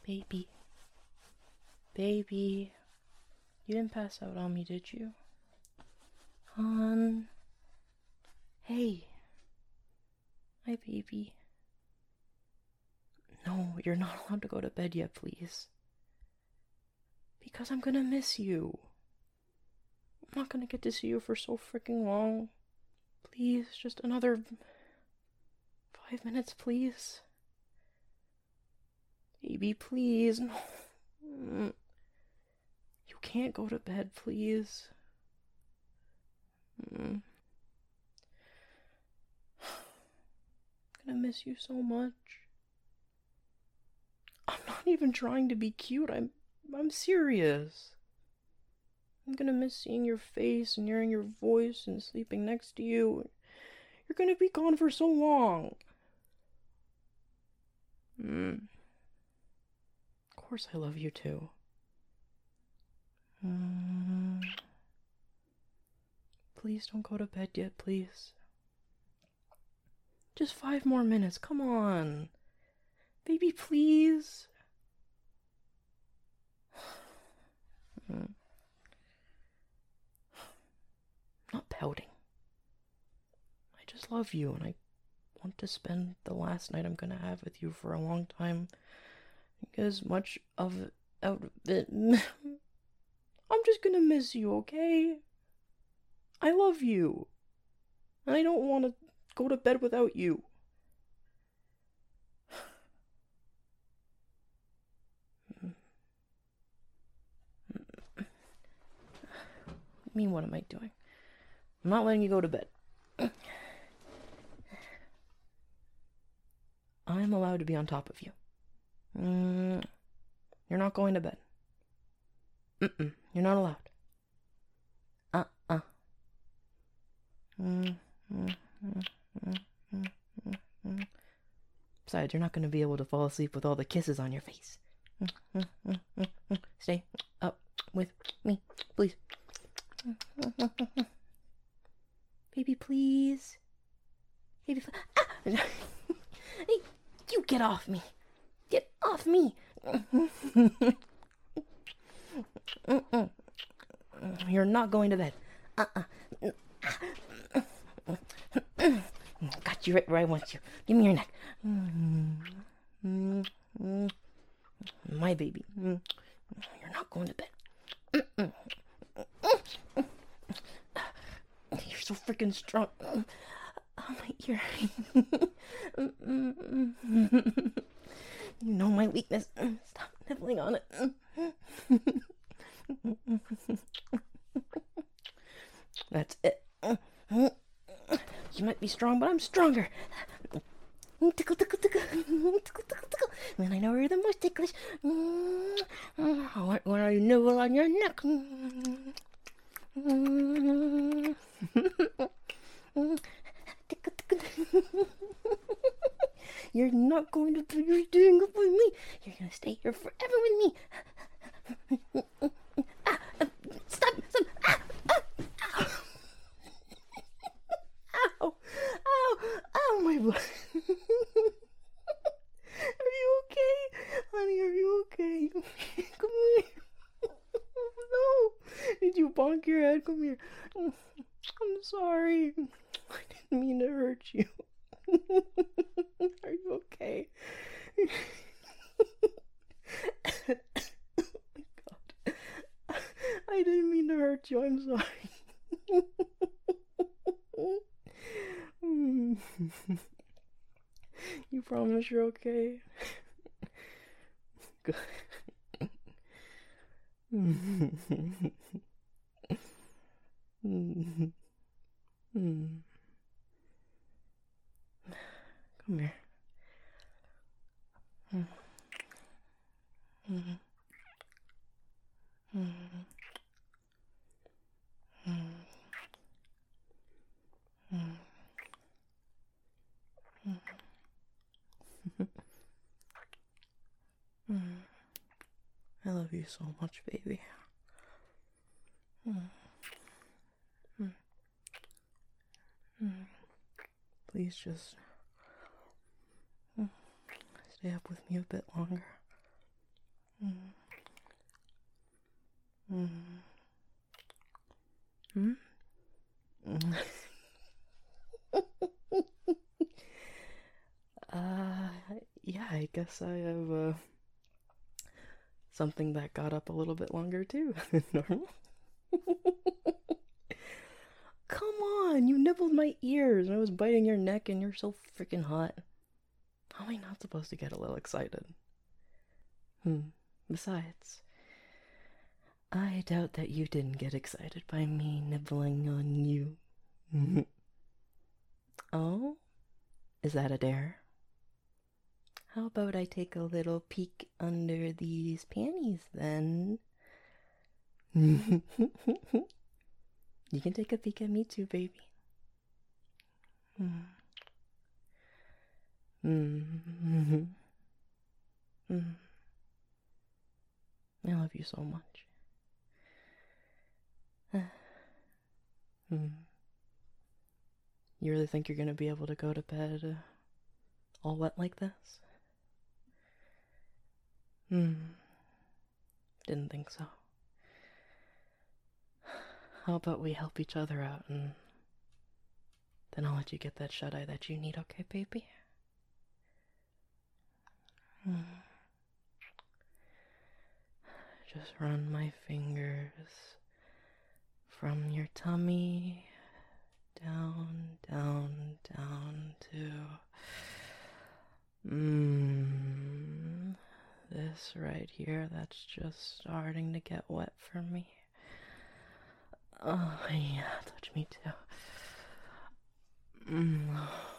Baby. Baby. You didn't pass out on me, did you? Hon. Hey. Hi, baby. No, you're not allowed to go to bed yet, please. Because I'm gonna miss you. I'm not gonna get to see you for so freaking long. Please, just another 5 minutes, please. Baby, please. No. You can't go to bed, please. I'm gonna miss you so much. I'm not even trying to be cute. I'm serious. I'm gonna miss seeing your face and hearing your voice and sleeping next to you. You're gonna be gone for so long. Of course I love you too. Please don't go to bed yet, please. Just 5 more minutes, come on. Baby, please. I'm not pouting. I just love you, and I want to spend the last night I'm gonna have with you for a long time. As much of out of it. I'm just gonna miss you, okay? I love you. And I don't want to go to bed without you. I mean, what am I doing? I'm not letting you go to bed. I'm allowed to be on top of you. You're not going to bed. You're not allowed. Besides, you're not going to be able to fall asleep with all the kisses on your face. Stay up with me, please. Baby, please. Baby, Hey, you get off me. Get off me. You're not going to bed. Got you right where I want you. Give me your neck. My baby. You're not going to bed. You're so freaking strong. Oh, my ear. You know my weakness. Stop nibbling on it. That's it. You might be strong, but I'm stronger. Tickle, tickle, tickle. Tickle, tickle, tickle. When I know you're the most ticklish. When I nibble on your neck. Tickle, tickle. You're not going to put your thing up with me. You're going to stay here forever with me. Stop. Ow, my butt. Are you okay? Honey, are you okay? Come here. No. Did you bonk your head? Come here. I'm sorry. I didn't mean to hurt you. Are you okay? Oh my God. I didn't mean to hurt you. I'm sorry. You promise you're okay? Good. Come here. I love you so much, baby. Please just stay up with me a bit longer. Mm. Mm. Hmm? Mm. uh, yeah, I guess I have something that got up a little bit longer too. Normal. Come on, you nibbled my ears and I was biting your neck and you're so freaking hot. How am I not supposed to get a little excited? Besides, I doubt that you didn't get excited by me nibbling on you. Oh? Is that a dare? How about I take a little peek under these panties then? You can take a peek at me too, baby. Mm. Mm. Mm. I love you so much. Mm. You really think you're gonna be able to go to bed all wet like this? Didn't think so. How about we help each other out and then I'll let you get that shut eye that you need, okay, baby? Just run my fingers from your tummy down, down, down to this right here that's just starting to get wet for me. Oh yeah, touch me too.